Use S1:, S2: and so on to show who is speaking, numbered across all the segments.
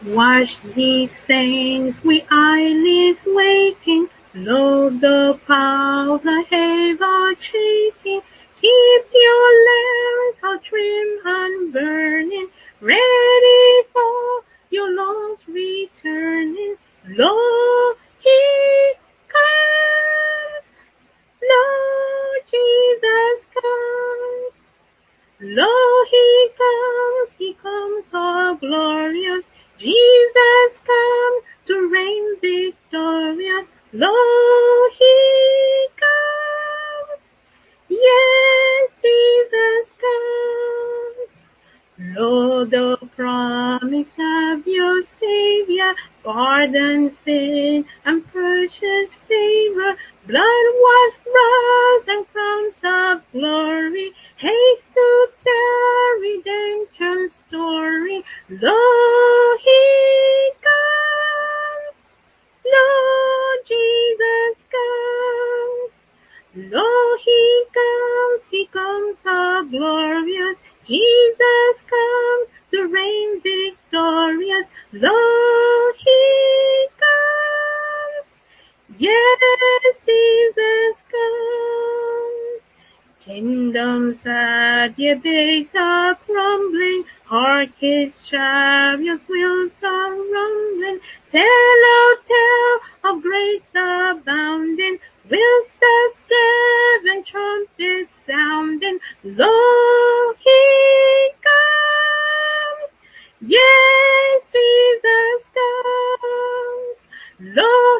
S1: Watch these saints with eyelids waking, lo the powers ahead are shaking. Keep your lamps all trim and burning, ready for your Lord's returning. Lo, he comes, lo, Jesus comes. Lo, he comes, all glorious. Jesus come to reign victorious. Lo, he comes. Yes, Jesus comes. Lo, the promise of your Savior, pardon sin and purchase favor, blood-washed brows and crowns of glory, haste to tell redemption's story. Lo, he comes. Lo, Jesus comes. Lo, he comes, all glorious. Jesus comes to reign victorious. Lo, he comes. Yes, Jesus comes. Kingdoms at your days are crumbling. Hark his chariots, wheels are rumbling. Tell, oh, tell of grace abounding. Whilst the seven trumpets sounding. Lo, he comes. Yes, Jesus comes. Lo,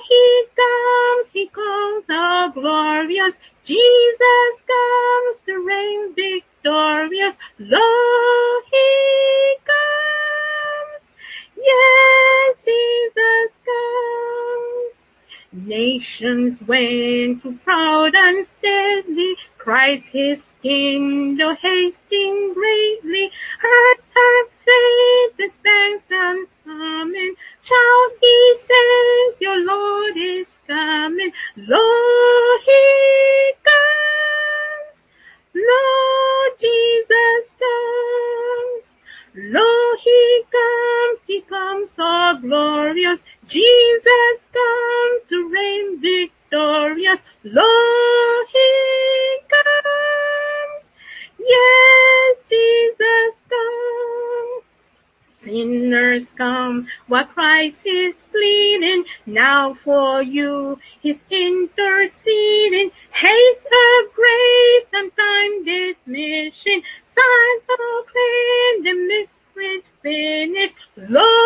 S1: he comes, all glorious. Jesus comes to reign victorious. Lo, he comes. Yes, Jesus comes. Nations went to proud and stately, Christ his kingdom hasting greatly. Earth faith, the spanks and summon, shout ye saints, your Lord is coming. Lo, he comes. Lo, Jesus comes. Lo, he comes, all glorious. Jesus comes to reign victorious. Lo, he comes. Yes, Jesus comes. Sinners come while Christ is pleading. Now for you he's interceding. Haste of grace and time dismissing. Sign proclaim the mystery's finished. Lord,